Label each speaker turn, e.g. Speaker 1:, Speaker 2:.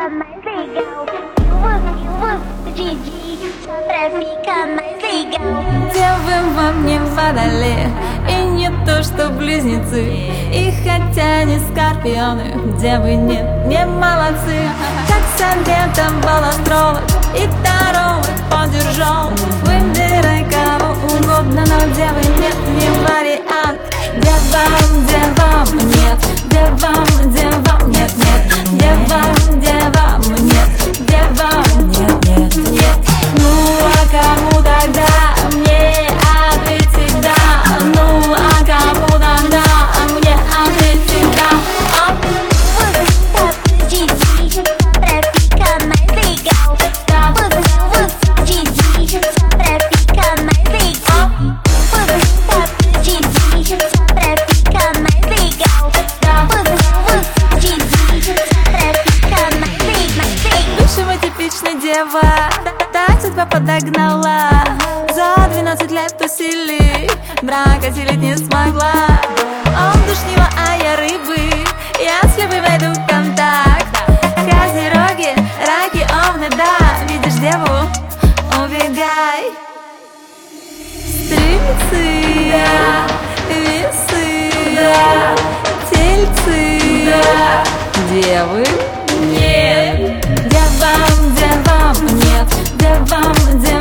Speaker 1: mais legal. Didi, pra ficar mais legal.
Speaker 2: Девы во мне водолеи, и не то что близнецы. И хотя не скорпионы, девы нет, не молодцы. Как советовал астролог и таролог поддержал: выбирай кого угодно, но девы нет, не вариант. Девам, девам нет, девам, девам нет, нет. Девам, девам нет, девам нет, нет, нет. Ну а кому тогда? Мне ответь всегда. Ну а кому тогда? Мне ответь всегда.
Speaker 1: Didi, pra ficar mais legal. Didi, pra ficar mais legal. Didi, pra ficar mais legal. Didi, pra ficar mais legal.
Speaker 2: Бывшего типичная дева, так судьба подогнала. За 12 лет тусили, брак осилить не смогла. Он душнила, а я рыбы, если вы войду в контакт. Козероги, раки, овны, да, видишь деву, убегай. Стрельцы, да, весы, да, тельцы, да, девы нет. Девам, девам нет, девам, девам